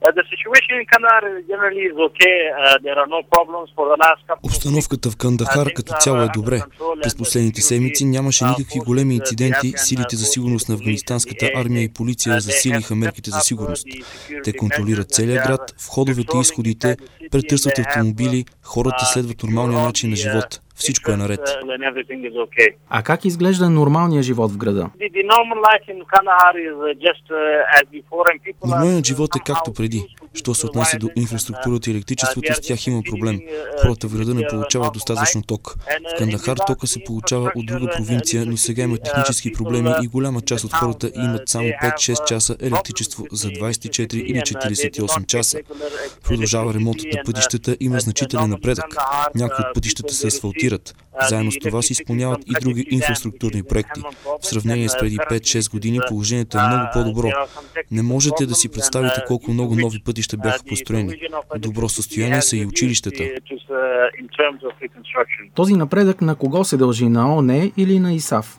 Обстановката в Кандахар като цяло е добре. През последните седмици нямаше никакви големи инциденти. Силите за сигурност на афганистанската армия и полиция засилиха мерките за сигурност. Те контролират целия град, входовете и изходите, претърсват автомобили, хората следват нормалния начин на живот. Всичко е наред. А как изглежда нормалният живот в града? Нормалният живот е както преди. Що се отнася до инфраструктурата и електричеството, с тях има проблем. Хората в града не получават достатъчно ток. В Кандахар тока се получава от друга провинция, но сега има технически проблеми и голяма част от хората имат само 5-6 часа електричество за 24 или 48 часа. Продължава ремонтът на пътищата, има значителен напредък. Някои от пътищата се асфалтират. Заедно с това се изпълняват и други инфраструктурни проекти. В сравнение с преди 5-6 години положението е много по-добро. Не можете да си представите колко много нови пътища бяха построени. В добро състояние са и училищата. Този напредък на кого се дължи? На ООН или на ИСАФ?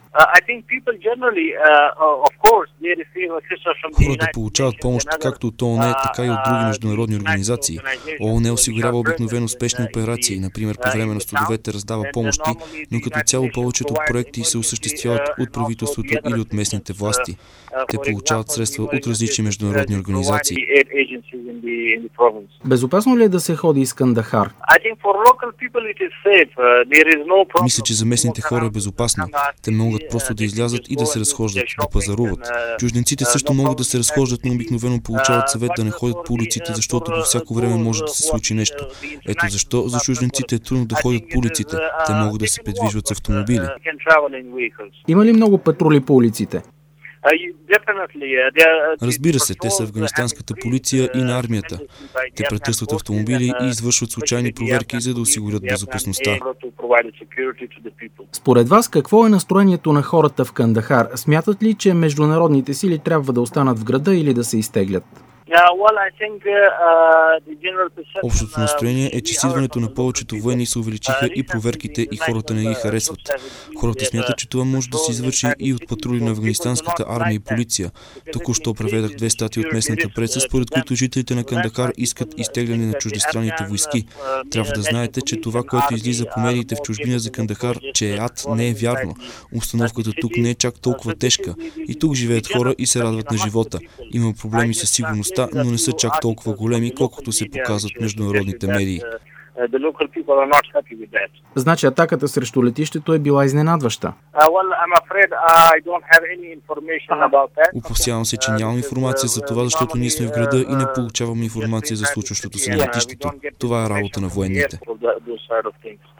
Хората получават помощ както от ООН, така и от други международни организации. ООН осигурява обикновено спешни операции, например по време на студовете раздава помощи, но като цяло повечето от проекти се осъществяват от правителството или от местните власти. Те получават средства от различни международни организации. Безопасно ли е да се ходи из Кандахар? Мисля, че за местните хора е безопасно. Те могат просто да излязат и да се разхождат, да пазаруват. Чужденците също могат да се разхождат, но обикновено получават съвет да не ходят по улиците, защото по всяко време може да се случи нещо. Ето защо за чужденците е трудно да ходят по улиците. Те могат да се придвижват с автомобили. Има ли много патрули по улиците? Разбира се, те са афганистанската полиция и на армията. Те претърсват автомобили и извършват случайни проверки, за да осигурят безопасността. Според вас, какво е настроението на хората в Кандахар? Смятат ли, че международните сили трябва да останат в града или да се изтеглят? Общото настроение е, че с идването на повечето военни се увеличиха и проверките и хората не ги харесват. Хората смятат, че това може да се извърши и от патрули на афганистанската армия и полиция. Току-що преведах 2 статии от местната преса, според които жителите на Кандахар искат изтегляне на чуждестранните войски. Трябва да знаете, че това, което излиза по медиите в чужбина за Кандахар, че е ад, не е вярно. Обстановката тук не е чак толкова тежка. И тук живеят хора и се радват на живота. Има проблеми със сигурността, но не са чак толкова големи, колкото се показват в международните медии. Значи атаката срещу летището е била изненадваща. Опасявам се, че нямам информация за това, защото ние сме в града и не получаваме информация за случващото се на летището. Това е работа на военните.